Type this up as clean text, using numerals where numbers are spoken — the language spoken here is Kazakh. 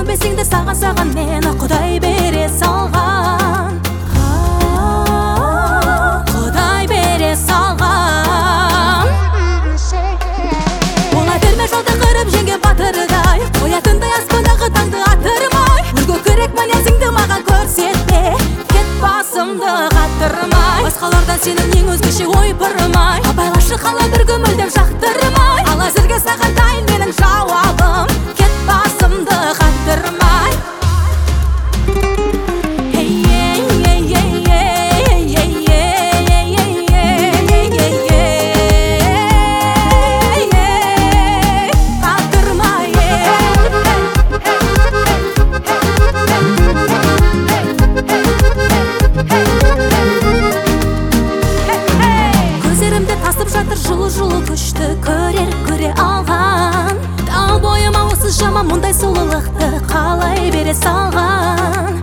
көрбесеңді саған мені Құдай бере салған, Құдай бере салған. Оңай берме жолды қырып жеңген батырдай, қоятындай аспандағы таңды атырмай. Өргө керек мінезіңді маған көрсетпе, кет басымды қатырмай. Басқалардан сенің ең өзгеше ой бұрмай, абайлашы қала бір көмілдеп жақтырмай. Ал әзірге саған дайын менің жауабым, кет басымды қатырмай. Жылы күшті көре алған, тал бойыма осы жама мұндай сұлулықты қалай бере салған.